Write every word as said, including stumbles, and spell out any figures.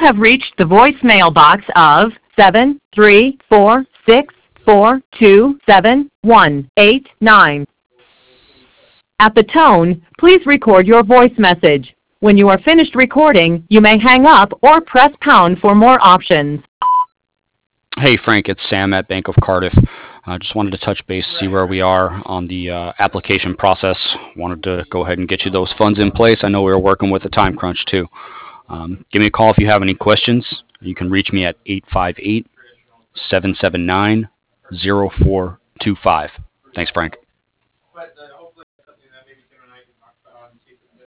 have reached the voicemail box of seven three four six four two seven one eight nine. At the tone, please record your voice message. When you are finished recording, you may hang up or press pound for more options. Hey Frank, it's Sam at Bank of Cardiff. I uh, just wanted to touch base, see where we are on the uh, application process. Wanted to go ahead and get you those funds in place. I know we were working with a time crunch too. Um, give me a call if you have any questions. You can reach me at eight five eight, seven seven nine, zero four two five. Thanks, Frank.